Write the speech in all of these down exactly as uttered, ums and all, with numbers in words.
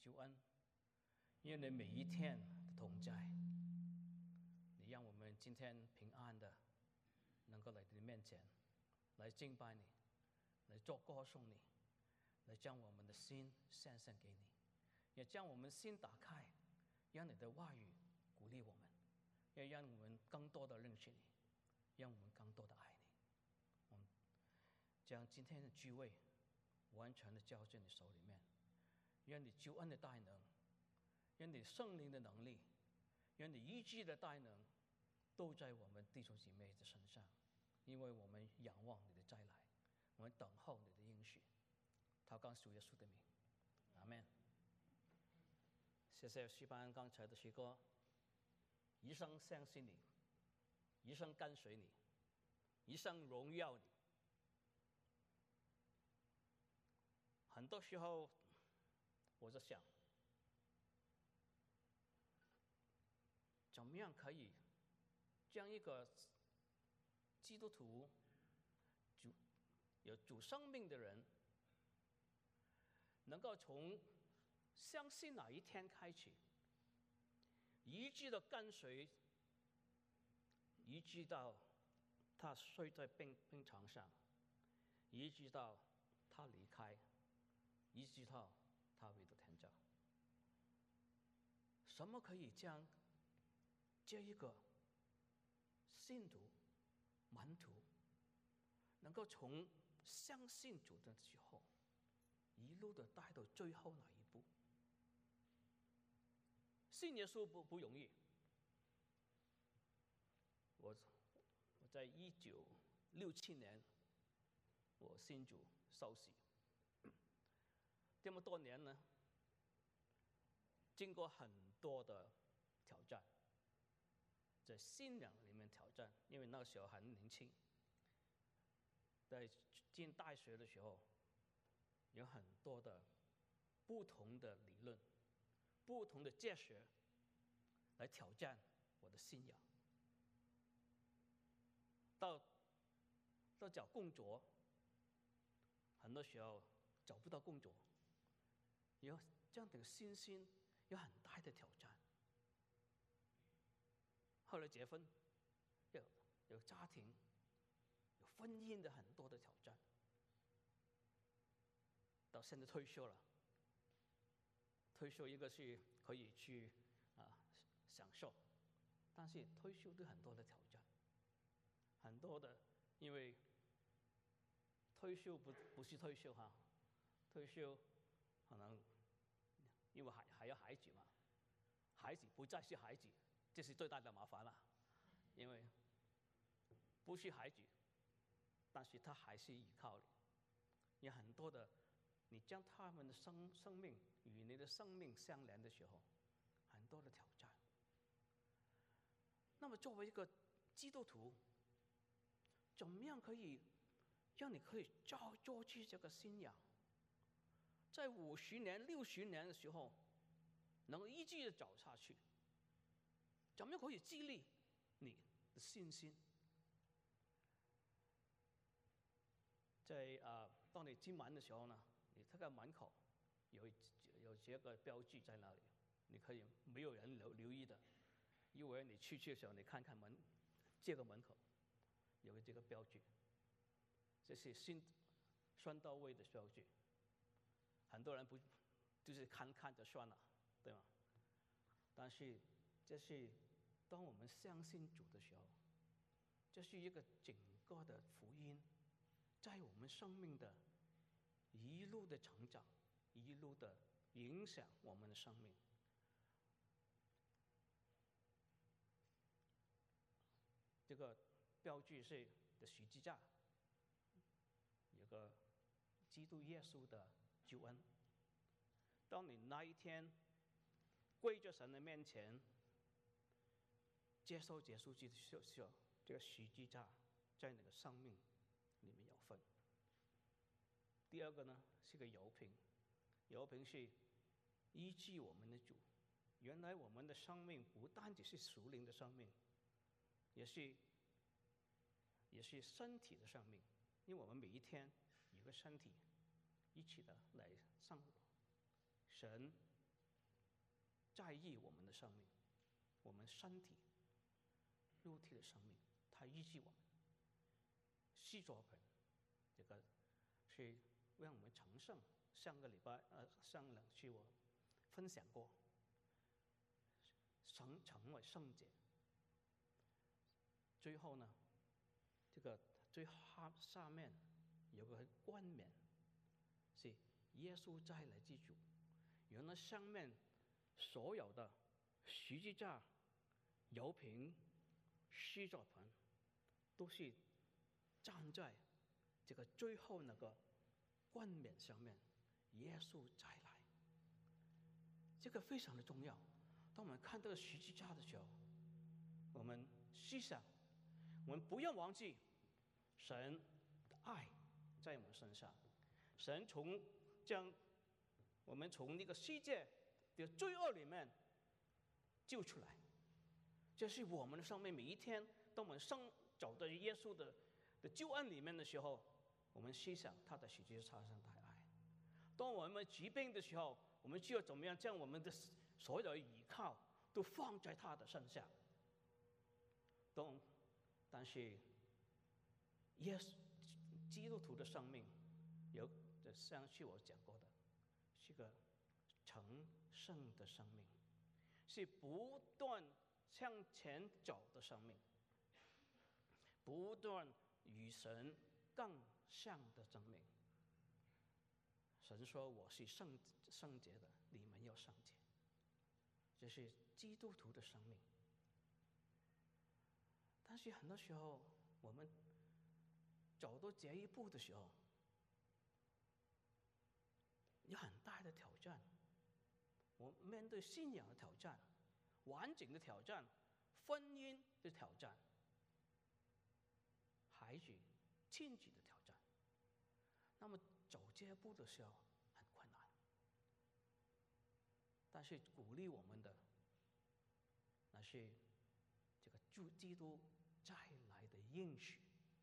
救恩，愿你每一天的同在，你让我们今天平安的能够来到你面前，来敬拜你，来做歌颂你，来将我们的心献上给你，也将我们心打开，让你的话语鼓励我们，也让我们更多的认识你，让我们更多的爱你。我们将今天的聚会完全的交在你手里面，愿你救恩的大能，愿你圣灵的能力，愿你医治的大能都在我们弟兄姐妹的身上，因为我们仰望你的再来，我们等候你的应许。祷告主耶稣的名，阿们。谢谢诗班刚才的诗歌，一生相信你，一生跟随你，一生荣耀你。很多时候我在想，怎么样可以将一个基督徒主有主生命的人，能够从相信哪一天开始，一直的跟随，一直到他睡在病病床上，一直到他离开，一直到他回到天家。什么可以将这一个信徒门徒能够从相信主的时候，一路的带到最后那一步？信耶稣不不容易。我我在一九六七年，我信主受洗，这么多年呢，经过很多的挑战，在信仰里面挑战，因为那个时候很年轻，在进大学的时候，有很多的不同的理论、不同的哲学来挑战我的信仰。到到找工作，很多时候找不到工作，有这样的信心有很大的挑战。后来结婚，有有家庭，有婚姻的很多的挑战。到现在退休了，退休一个是可以去啊享受，但是退休都很多的挑战，很多的，因为退休不不是退休哈，退休可能因为还还有孩子嘛，孩子不再是孩子，这是最大的麻烦了，因为不是孩子，但是他还是依靠你，有很多的。你将他们的生生命与你的生命相连的时候，很多的挑战。那么作为一个基督徒，怎么样可以让你可以照做去这个信仰，在五十年、六十年的时候，能够一直的走下去？怎么样可以激励你的信心？在啊、呃，当你进门的时候呢？你这个门口有有这个标志在那里，你可以没有人留留意的，因为你出去的时候，你看看门这个门口有这个标志，这是新算到位的标志。很多人不就是看看就算了，对吗？但是这是当我们相信主的时候，这是一个整个的福音，在我们生命的一路的成长，一路的影响我们的生命。这个标志是的十字架，有个基督耶稣的救恩。当你那一天跪在神的面前，接受耶稣基督的时候，这个十字架在你的生命里面有份。第二个呢是个油瓶，油瓶是医治我们的主。原来我们的生命不单只是属灵的生命，也是也是身体的生命，因为我们每一天有个身体一起的来上神在意我们的生命，我们身体、肉体的生命，他医治我们。施作本这个是让我们成圣。上个礼拜呃上两期我分享过，成成为圣洁。最后呢，这个最下下面有个冠冕，是耶稣再来之主。原来上面所有的十字架、油瓶、施作盆，都是站在这个最后那个冠冕上面。耶稣再来，这个非常的重要。当我们看这个十字架的时候，我们思想，我们不要忘记神的爱在我们身上。神从将我们从那个世界的罪恶里面救出来，这是我们的生命。每一天，当我们生走到耶稣的的救恩里面的时候，我们思想他的十字架上的爱。当我们疾病的时候，我们就要怎么样将我们的所有的依靠都放在他的身上。当但是耶稣基督徒的生命有上次我讲过的，是个成圣的生命，是不断向前走的生命，不断与神更像的生命。神说我是圣圣洁的，你们要圣洁。这是基督徒的生命。但是很多时候我们走到这一步的时候，有很大的挑战。我面对信仰的挑战、完整的挑战、婚姻的挑战、孩子、亲子的挑战。那么走这一步的时候很困难，但是鼓励我们的，那是这个主基督再来的应许。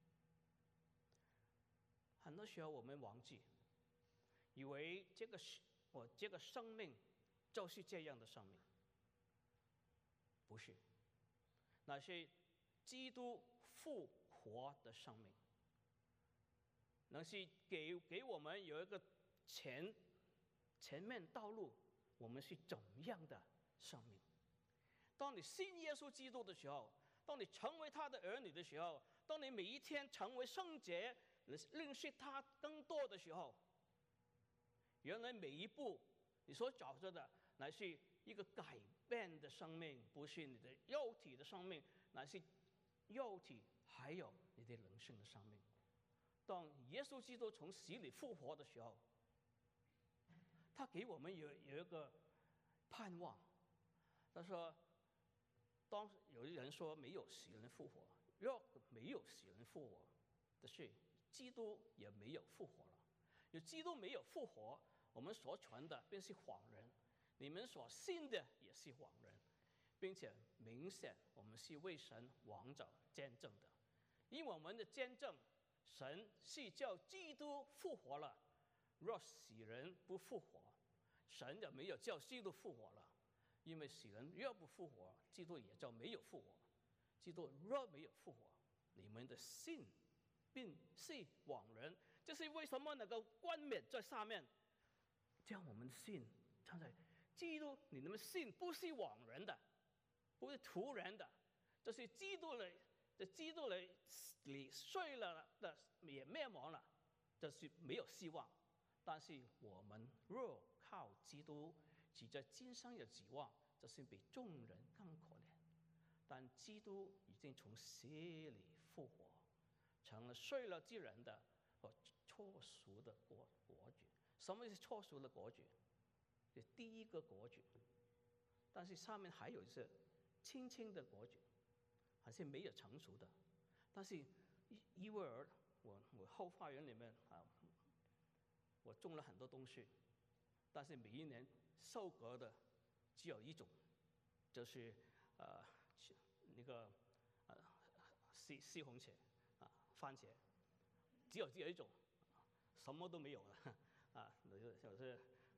很多时候我们忘记，以为这个我这个生命就是这样的生命，不是，那是基督复活的生命。那是给给我们有一个前前面道路，我们是怎样的生命？当你信耶稣基督的时候，当你成为他的儿女的时候，当你每一天成为圣洁，认识他更多的时候，原来每一步你所找着的，乃是一个改变的生命，不是你的肉体的生命，乃是肉体还有你的人生的生命。当耶稣基督从死里复活的时候，他给我们有有一个盼望。他说，当有人说没有死人复活，若没有死人复活的是，基督也没有复活了。有基督没有复活，我们所传的便是谎人，你们所信的也是谎人，并且明显我们是为神王者见证的，因为我们的见证。神是叫基督复活了，若死人不复活，神就没有叫基督复活了。因为死人若不复活，基督也就没有复活。基督若没有复活，你们的信并是枉然。这是为什么能够冠冕在上面，将我们的信站在基督，你们的信不是枉然的，不是徒然的，这是基督的。这基督里里碎了的也灭亡了，这是没有希望。但是我们若靠基督，只在今生有指望，这是比众人更可怜。但基督已经从死里复活，成了睡了之人的和错赎的国国主。什么是错赎的国主？是第一个国主，但是上面还有一些轻轻的国主。还是没有成熟的，但是因为儿我我后花园里面啊，我种了很多东西，但是每一年收割的只有一种，就是呃那个呃西西红柿啊番茄，只有只有一种，什么都没有了啊，就是就是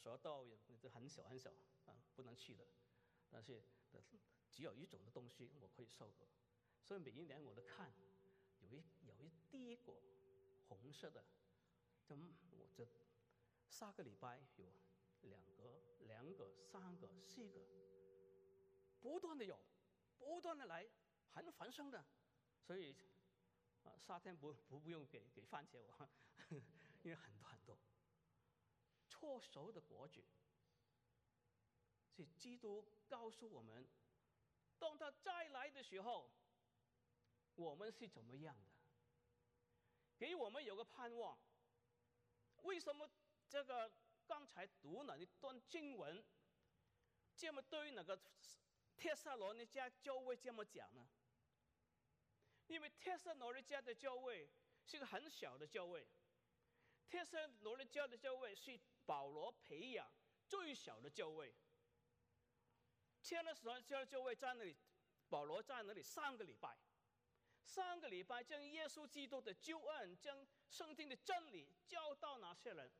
蛇道也很小很小啊，不能去的。但是只有一种的东西我可以收割，所以每一年我都看，有一有一第一果红色的，就我这下个礼拜有两个、两个、三个、四个，不断的有，不断的来，很繁盛的，所以啊，夏天不不不用给给番茄我，因为很多很多。错熟的果子，是基督告诉我们，当他再来的时候，我们是怎么样的？给我们有个盼望。为什么这个刚才读了一段经文，这么对那个帖撒罗尼迦教会这么讲呢？因为帖撒罗尼迦的教会是个很小的教会，帖撒罗尼迦的教会是保罗培养最小的教会。帖撒罗尼迦的教会在那里，保罗在那里三个礼拜，三个礼拜将耶稣基督的救恩、将圣经的真理教导那些人。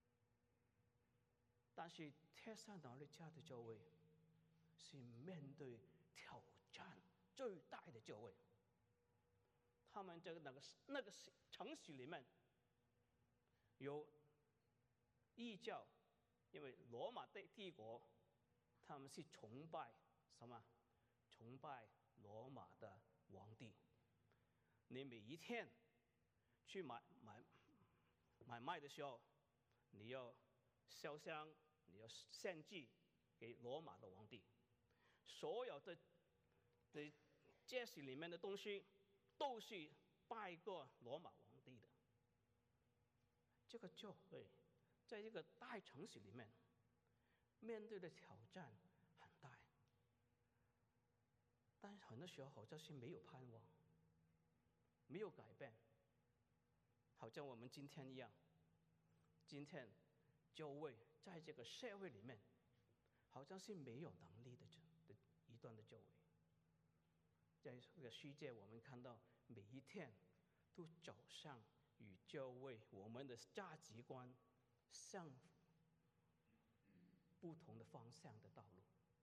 但是帖撒罗尼迦的教会是面对挑战最大的教会。他们这个那个那个城市里面有异教，因为罗马帝帝国他们是崇拜什么？崇拜罗马的皇帝。你每一天去买买买卖的时候，你要烧香，你要献祭给罗马的皇帝。所有的的这些里面的东西都是拜过罗马皇帝的。这个教会在这个大城市里面面对的挑战很大，但是很多时候好像是没有盼望，没有改变，好像我们今天一样。今天教会在这个社会里面，好像是没有能力的的一段的教会。在这个世界，我们看到每一天都走上与教会我们的价值观相不同的方向的道路，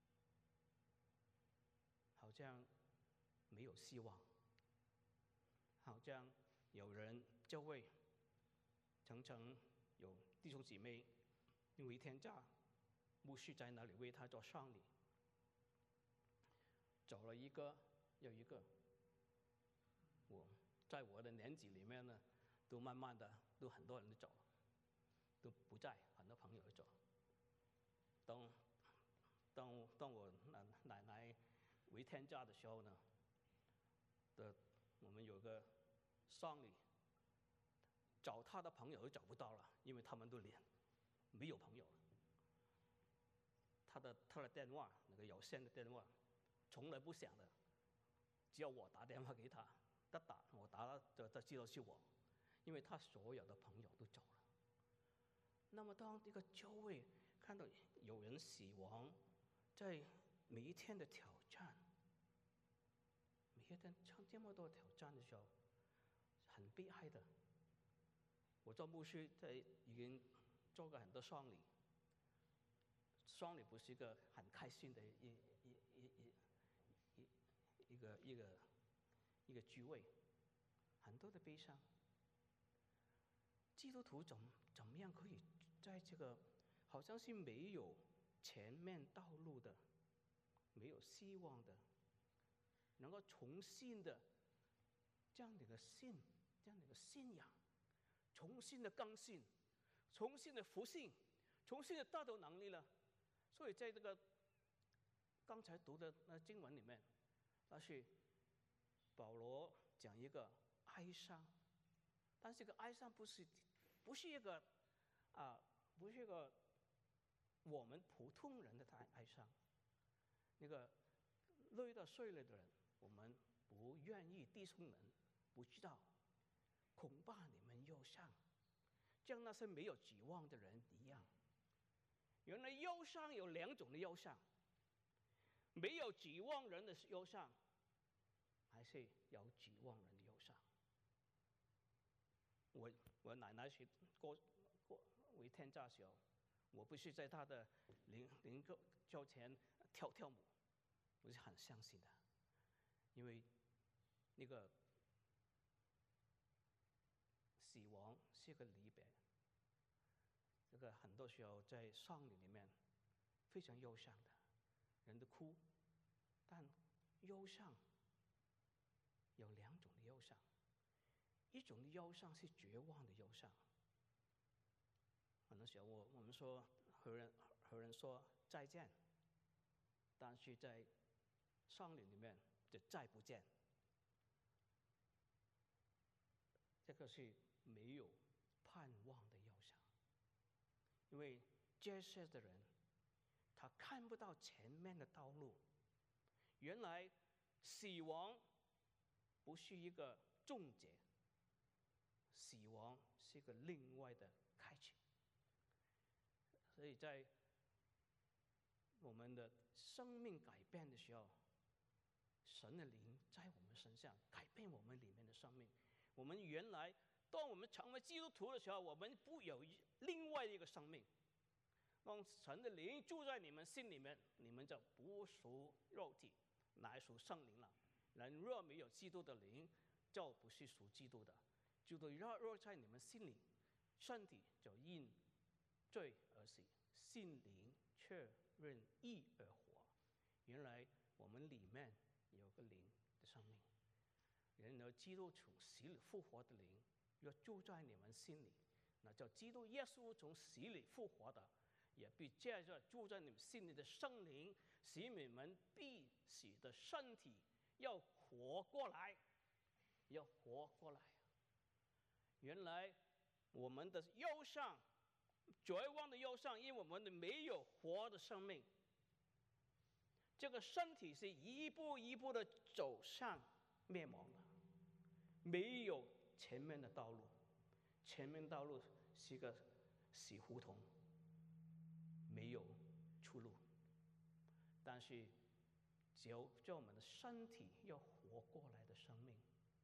好像没有希望，好像有人教会常常有弟兄姊妹因为天假，牧师在那里为他做丧礼，走了一个又一个。我在我的年纪里面呢，都慢慢的都很多人都走了，都不在，很多朋友都走。当当当我奶奶为天假的时候呢，的我们有个丧礼，找他的朋友都找不到了，因为他们都连没有朋友了。他的他的电话，那个有线的电话，从来不响的，只要我打电话给他，他打我打了就就知道是我，因为他所有的朋友都走了。那么当这个教会看到有人死亡，在每一天的挑战，每一天唱这么多挑战的时候，很悲哀的。我做牧师，在已经做过很多丧礼，丧礼不是一个很开心的一一一一一一个一个一个聚会，很多的悲伤。基督徒怎怎么样可以在这个好像是没有前面道路的、没有希望的，能够重新的这样的一个信、这样的一个信仰，重新的更新、重新的复兴、重新的达到能力了？所以在这个刚才读的那经文里面，那是保罗讲一个哀伤，但是这个哀伤不是不是一个啊、呃，不是一个我们普通人的哀哀伤。那个累到碎了的人，我们不愿意弟兄们不知道，恐怕你们忧伤，像那些没有指望的人一样。原来忧伤有两种的忧伤，没有指望人的忧伤，还是有指望人的忧伤。我我奶奶是过过为天假的时候， 我不是在他的灵灵教前跳跳舞，我是很相信的，因为那个死亡是个离别，这个很多时候在丧礼里面非常忧伤的，人都哭，但忧伤有两种的忧伤，一种的忧伤是绝望的忧伤。很多时候我我们说和人和人说再见，但是在丧礼里面就再不见，这个是没有盼望的忧伤。因为这些的人他看不到前面的道路，原来死亡不是一个终结，死亡是一个另外的开启。所以在我们的生命改变的时候，神的灵在我们身上改变我们里面的生命。我们原来当我们成为基督徒的时候，我们不有另外一个生命。当神的灵住在你们心里面，你们就不属肉体，乃属圣灵了。人若没有基督的灵，就不是属基督的。基督若若在你们心里，身体就因罪而死，心灵却任意而活。原来我们里面有个灵的生命，然而基督从死里复活的灵若住在你们心里，那叫基督耶稣从死里复活的，也必借着住在你们心里的圣灵，使你们必死的身体要活过来，要活过来。原来我们的忧伤，绝望的忧伤，因为我们的没有活的生命，这个身体是一步一步的走向灭亡的，没有前面的道路，前面道路是一个死胡同，没有出路。但是只有叫我们的身体要活过来的生命，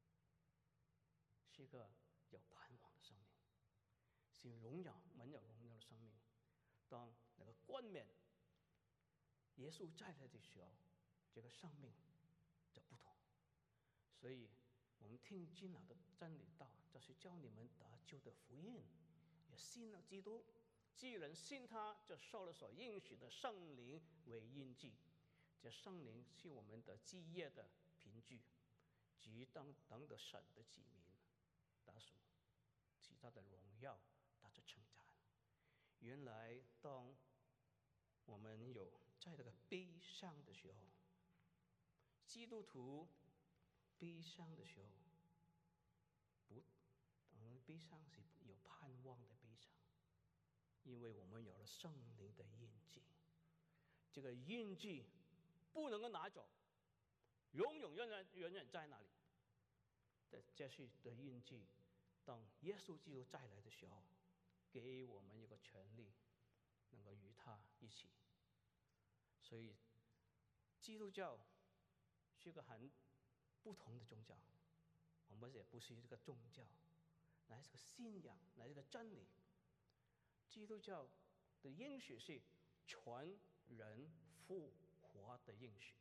是一个有盼望的生命，是荣耀满有荣耀的生命。当那个冠冕耶稣再来的时候，这个生命就不同。所以我们听进了的真理道，就是教你们得救的福音，也信了基督。既然信他，就受了所应许的圣灵为印记。这圣灵是我们的基业的凭据，即当当得神的子民得属其他的荣耀，得着称赞。原来当我们有在这个悲伤的时候，基督徒悲伤的时候，不，嗯，悲伤是有盼望的悲伤，因为我们有了圣灵的印记，这个印记不能够拿走，永永远远远远在那里。这这是的印记，当耶稣基督再来的时候，给我们一个权利，能够与他一起。所以基督教是一个很不同的宗教，我们也不是一个宗教，乃是个信仰，乃是个真理。基督教的应许是全人复活的应许，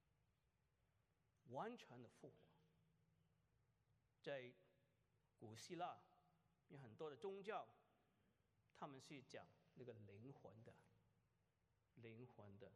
完全的复活。在古希腊有很多的宗教，他们是讲那个灵魂的灵魂的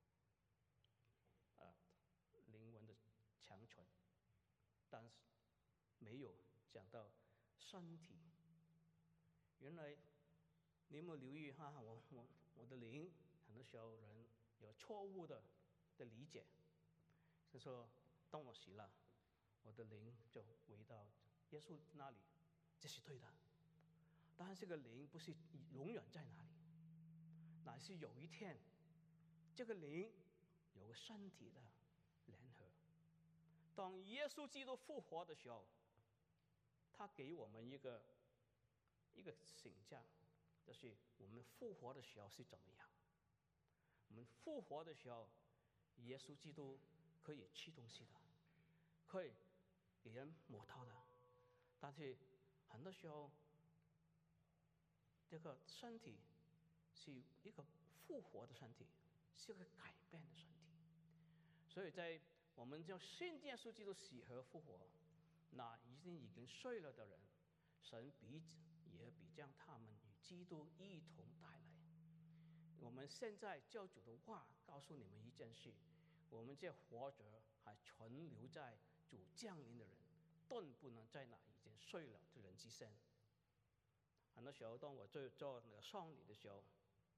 啊灵魂的强存，但是没有讲到身体。原来你有没有留意哈、啊？我我我的灵，很多时候人有错误的的理解，就说当我死了，我的灵就回到耶稣那里，这是对的。但是这个灵不是永远在那里，乃是有一天，这个灵有个身体的联合。当耶稣基督复活的时候，他给我们一个一个形象，就是我们复活的时候是怎么样。我们复活的时候，耶稣基督可以吃东西的，可以给人摸到的，但是很多时候，这个身体是一个复活的身体，是一个改变的身体。所以在我们叫信耶稣基督死而复活，那已经已经睡了的人，神必也必将他们与基督一同带来。我们现在教主的话告诉你们一件事：我们这活着还存留在主降临的人，顿不能在那已经睡了的人之先。很多时候，当我做做那个丧礼的时候，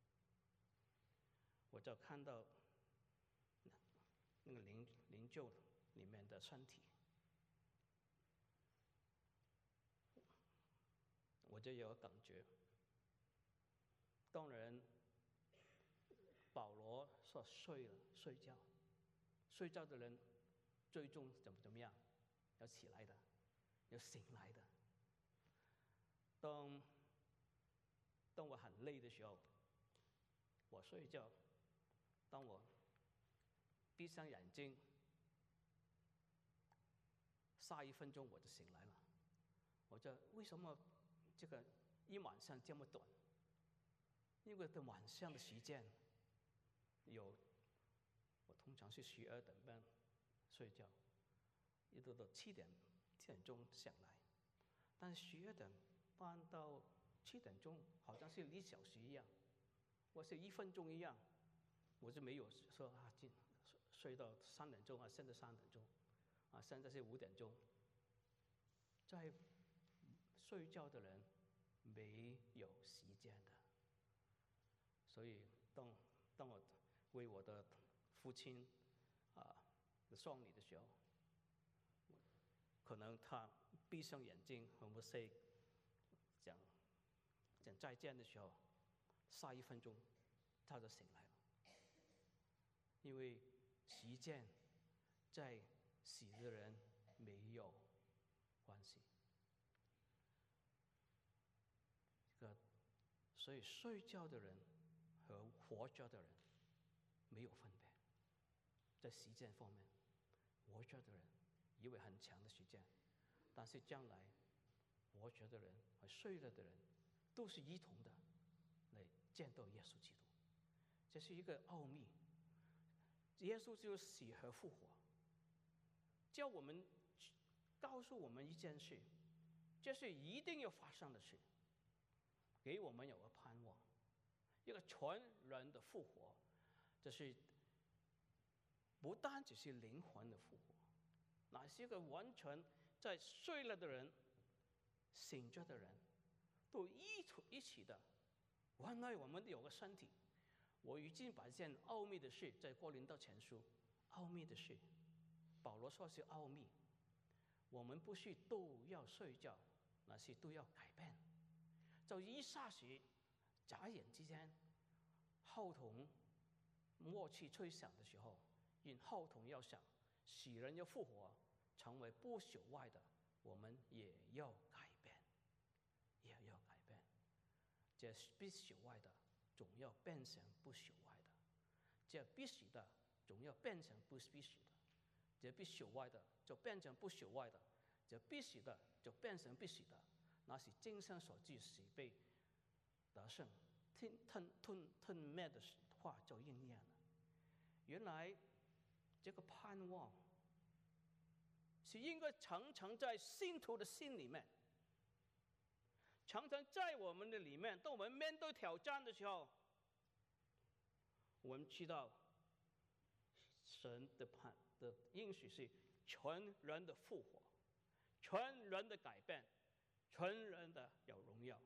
我就看到那个灵灵柩里面的身体，我就有感觉。当人保罗说睡了睡觉，睡觉的人最终怎么怎么样？要起来的，要醒来的。当当我很累的时候，我睡觉；当我闭上眼睛，下一分钟我就醒来了。我就为什么这个一晚上这么短？因为的晚上的时间有，我通常是十二点半睡觉，一直到七点七点钟醒来。但是十二点半到七点钟好像是一小时一样，或是一分钟一样，我就没有说啊，进睡到三点钟啊，现在三点钟，啊，现在是五点钟。在睡觉的人没有时间的，所以当当我为我的父亲啊的丧礼的时候，可能他闭上眼睛和我 say 讲讲再见的时候，下一分钟他就醒来了，因为时间在死的人没有关系。这个，所以睡觉的人和活着的人没有分别，在时间方面，活着的人以为很长的时间，但是将来活着的人和睡了的人都是一同的来见到耶稣基督。这是一个奥秘。耶稣基督死而复活，叫我们告诉我们一件事，这是一定要发生的事，给我们有个盼望，一个全人的复活。这是不单只是灵魂的复活，乃是一个完全在睡了的人、醒着的人都一起一起的。原来我们有个身体。我已经把这件奥秘的事，在哥林多前书，奥秘的事，保罗说是奥秘。我们不是都要睡觉，那是都要改变。就一霎时，眨眼之间，號筒默契吹響的時候，因號筒要響，死人要復活，成為不朽壞的，我們也要改變，也要改變。這必朽壞的，總要變成不朽壞的；這必死的，總要變成不必死的；這必朽壞的，就變成不朽壞的；這必死的，就變成必死的。那是經上所記死被得勝吞吞吞吞滅的話就應驗了。原來這個盼望是應該常常在信徒的心裡面，常常在我們的裡面。當我們面對挑戰的時候，我們知道神的盼的應許是全人的復活，全人的改變，全人的有榮耀。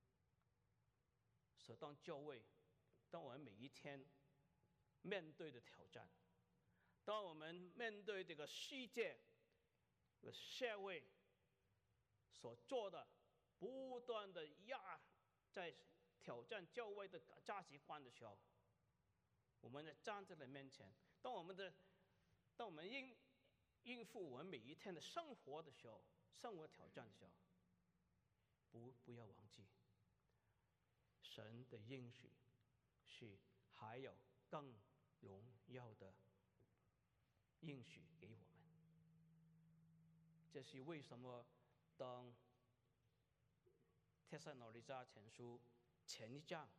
所以當教會，當我們每一天面對的挑戰，當我們面對這個世界的社會所做的不斷的壓在挑戰教會的價值觀的時候，我們在站在你面前，當我們的當我們應應付我們每一天的生活的時候，生活挑戰的時候，不不要忘記，神的應許是還有更榮耀的應許給我們。這是為什麼當帖撒羅尼迦前書前一章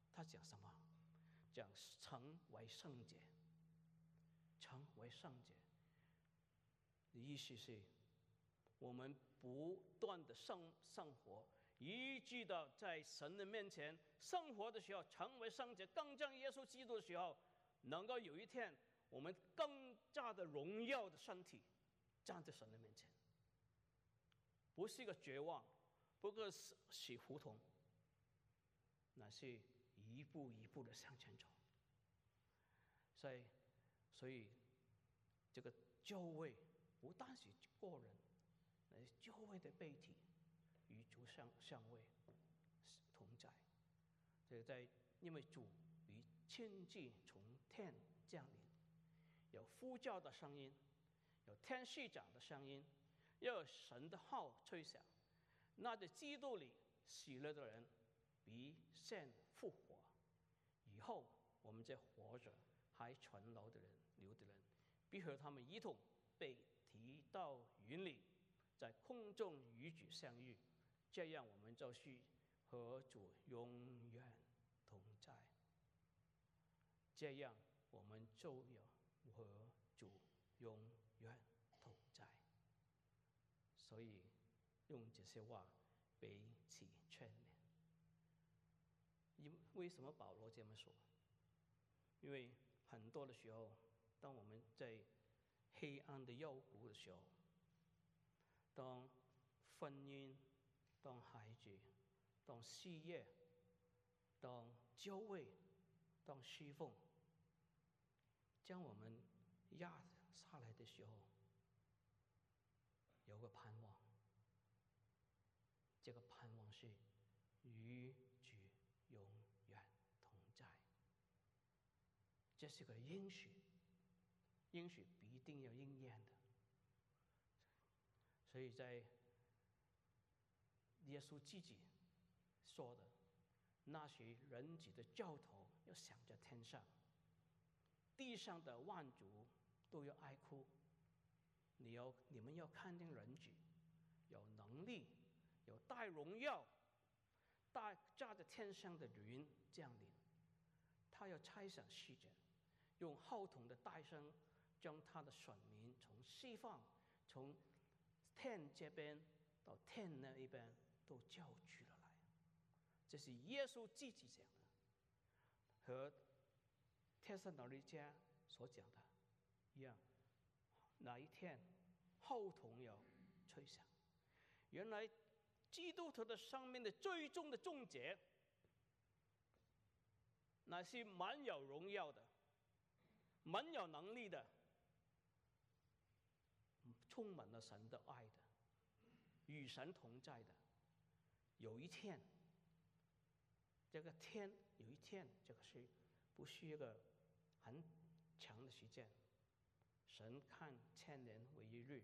他讲什么？讲成为圣洁，成为圣洁。意思是，我们不断的生生活，一直的在神的面前生活的时候，成为圣洁，更像耶稣基督的时候，能够有一天，我们更加的荣耀的身体，站在神的面前，不是一个绝望，不过是死胡同，乃是一步一步的向前走。所以，所以这个教会不但是个人，乃是教会的背体，与主相相位同在。这个在因为主与亲自从天降临，有呼叫的声音，有天使长的声音，又有神的号吹响。那在基督里死了的人，必先复活。以后我们这活着还存留的人，留的人，必和他们一同被提到云里，在空中与主相遇。这样，我们就是和主永远同在。这样，我们就有和主永远同在。所以，用这些话彼此劝勉。因为什么保罗这么说？因为很多的时候，当我们在黑暗的幽谷的时候，当婚姻、当孩子、当事业、当教会、当侍奉，将我们压下来的时候，有个盼望。这个盼望是与主永远同在。这是个应许，应许必定要应验的。所以在耶稣自己说的，那时人子的教头要想着天上，地上的万族都要哀哭。你要你们要看见人子有能力，有带荣耀，带驾着天上的云降临。他要差遣使者，用号筒的大声，将他的选民从西方，从天这边到天那一边都叫聚了来。这是耶稣自己讲的，和帖撒罗尼迦所讲的一样。哪一天号筒要吹响？原来基督徒的生命的最终的终结，乃是满有荣耀的，满有能力的，充满了神的爱的，与神同在的。有一天，这个天有一天，这个是不是一个很长的时间？神看千年为一日。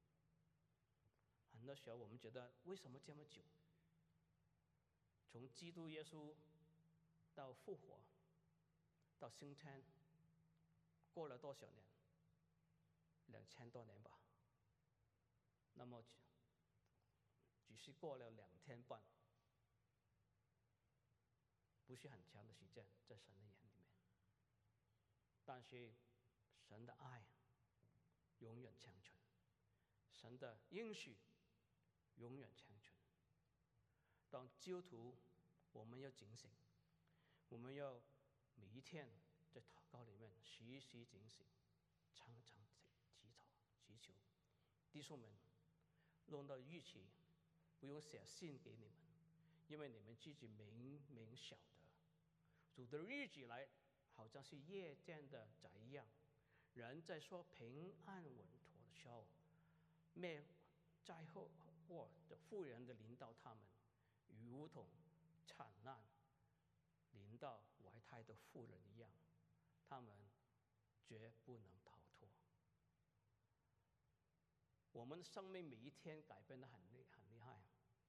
很多时候我们觉得为什么这么久？从基督耶稣到复活到升天，过了多少年？两千多年吧。那么只是过了两天半，不是很长的时间，在神的眼里面。但是神的爱永远长存，神的应许永远长存。当基督徒，我们要警醒，我们要每一天在祷告里面时时警醒，常常祈祷祈求。弟兄们，弄到日期不用写信给你们，因为你们自己明明晓得，主的日子来，好像是夜间的贼一样。人在说平安稳妥的时候，灭灾祸的妇人的临到他们，如同惨难临到怀胎的妇人一样，他们绝不能逃脱。我们的生命每一天改变得很厉很厉害。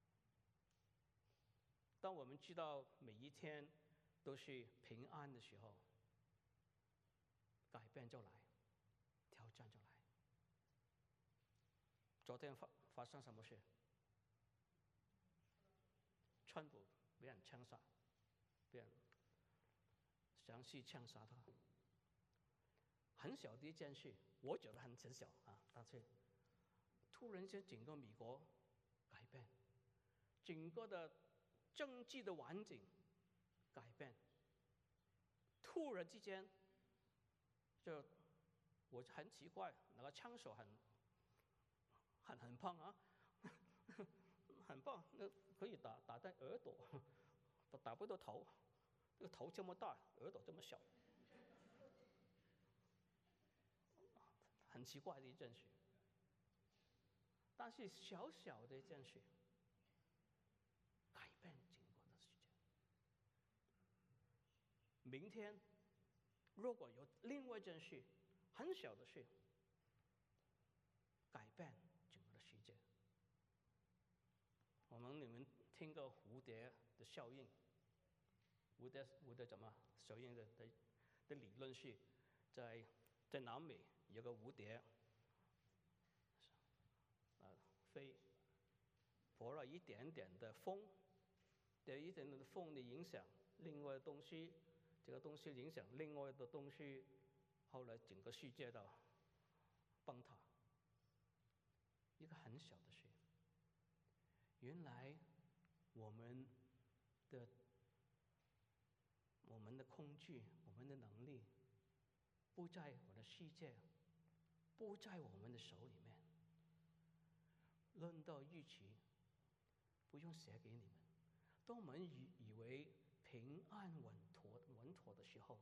当我们知道每一天都是平安的时候，改变就来，挑战就来。昨天发发生什么事？川普被人枪杀，被人想去枪杀他。很小的一件事，我觉得很很小啊，但是突然间整个美国改变，整个的政治的环境改变，突然之间就我很奇怪，那个枪手很很很胖啊，很棒，那可以打打在耳朵，打不到头，这个头这么大，耳朵这么小，很奇怪的一件事。但是小小的一件事，改变整个的世界。明天如果有另外一件事，很小的事，改变整个的世界。我们你们听过蝴蝶的效应？蝴蝶蝴蝶怎么效应的的的理论是，在在南美有个蝴蝶，啊飞，受了一点点的风，有一点点的风的影响，另外的东西，这个东西影响另外的东西，后来整个世界都崩塌。一个很小的事，原来我们的我们的恐惧，我们的能力，不在我的世界，不在我们的手里面。论到预期，不用写给你们。当我们以以为平安稳妥稳妥的时候，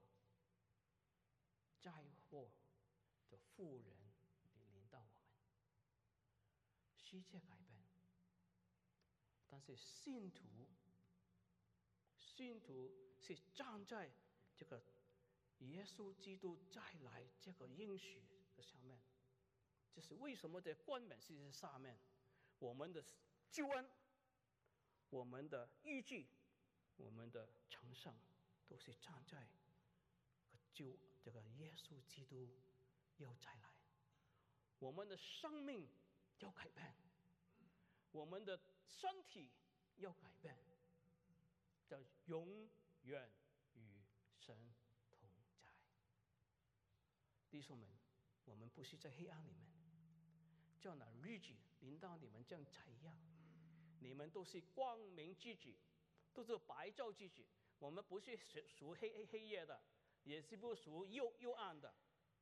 灾祸的妇人临到我们，世界改变。但是信徒，信徒是站在这个耶稣基督再来这个应许的上面。这是为什么在冠冕世界上面，我们的救恩，我们的预计，我们的成圣，都是站在救这个耶稣基督要再来，我们的生命要改变，我们的身体要改变，叫永远与神同在。弟兄们，我们不是在黑暗里面，叫那日子临到你们像彩一样，你们都是光明之子，都是白昼之子。我们不是属黑黑夜的，也是不属幽幽暗的。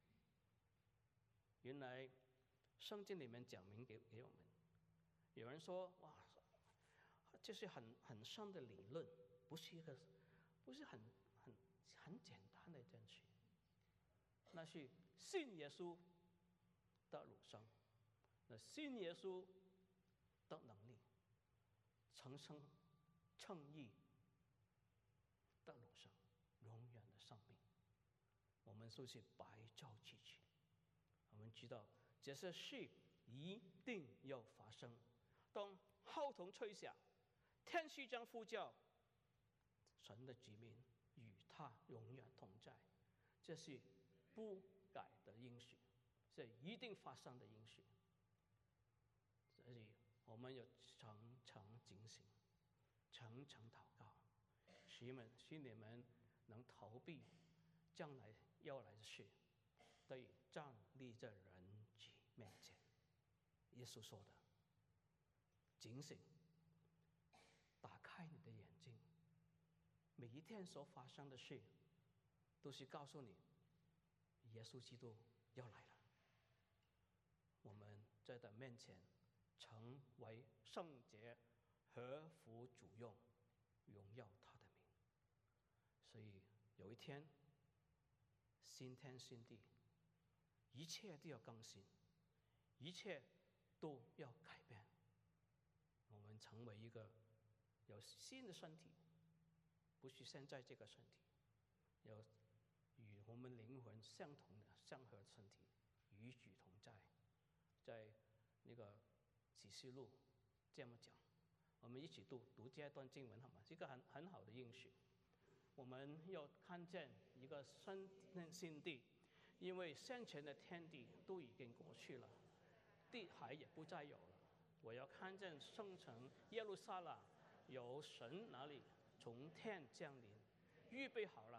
原来圣经里面讲明给给我们，有人说哇，这是很很深的理论，不是一个，不是很很很简单的一件事。那是信耶稣得永生，那信耶稣得能力，重生称义得永生，永远的生命。我们说是白昼之子，我们知道这些事一定要发生。当号筒吹响，天使将呼叫，神的子民与他永远同在，这是不改的应许，是一定发生的应许。所以我们要常常警醒，常常祷告，使你们使你们能逃避将来要来的事，得以站立在人子面前。耶稣说的，警醒，打开你的眼睛，每一天所发生的事，都是告诉你，耶稣基督要来了。我们在他面前成为圣洁，合乎主用，荣耀他的名。所以有一天，新天新地，一切都要更新，一切都要改变。我们成为一个有新的身体，不是现在这个身体，有与我们灵魂相同的相合的身体，与主同在。在那个启示录这么讲，我们一起读读这段经文好吗？是一个很很好的应许。我们要看见一个新新地，因为先前的天地都已经过去了，地海也不再有了。我要看见圣城耶路撒冷由神那里从天降临，预备好了，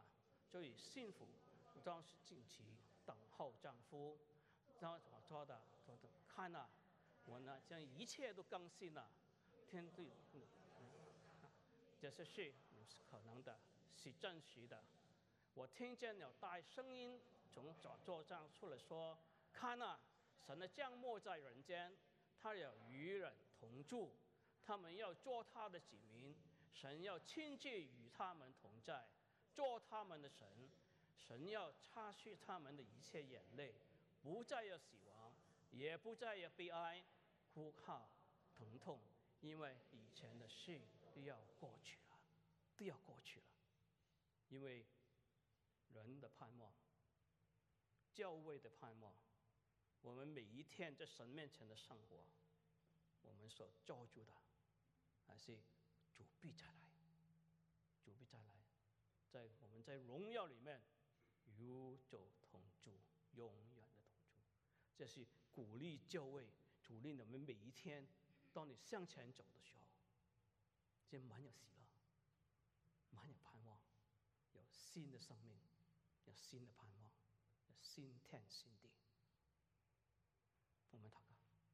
最幸福，当时近期等候丈夫。然后我说的，说的，看呐、啊，我呢将一切都更新了，天地，嗯嗯，这些事是可能的，是真实的。我听见有大声音从宝座上出来说：“看呐、啊，神的降幕在人间，他要与人同住，他们要做他的子民，神要亲自与他们同在，做他们的神，神要擦去他们的一切眼泪，不再有死亡，也不再有悲哀、哭号、疼痛，因为以前的事都要过去了，都要过去了。因为人的盼望，教会的盼望，我们每一天在神面前的生活，我们所做主的，还是主必再来，主必再来，在我们在荣耀里面与主同住，永远的同住。这是鼓励教会，鼓励我们每一天，当你向前走的时候，这满有喜乐，满有盼望，有新的生命，有新的盼望，有新天新地。我们祷告，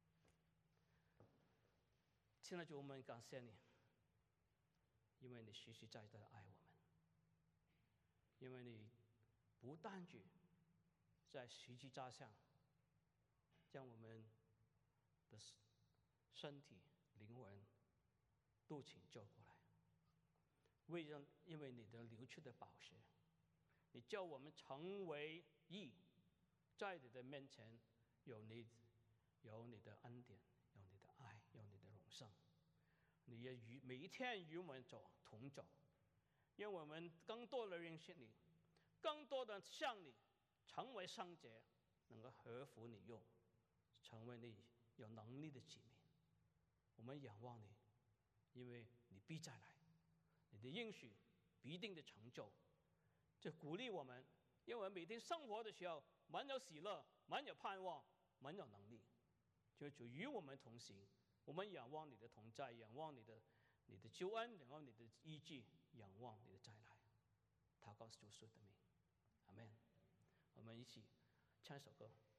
亲爱的主，我们感谢你，因为你实实在在的爱我们，因为你不单只在十字架上将我们的身体、灵魂都拯救过来，为让因为你的流出的宝血，你叫我们成为义，在你的面前有你有你的恩典，有你的爱，有你的荣盛。你也与每一天与我们走同走，让我们更多的认识你，更多的向你成为圣洁，能够合乎你用，成为你有能力的子民。我们仰望你，因为你必再来，你的应许必定的成就，就鼓励我们，因为我们每天生活的时候满有喜乐，满有盼望，满有能力，就主与我们同行。我们仰望你的同在，仰望你的你的救恩，仰望你的医治，仰望你的再来。祷告主耶稣的名，阿们。我们一起唱一首歌。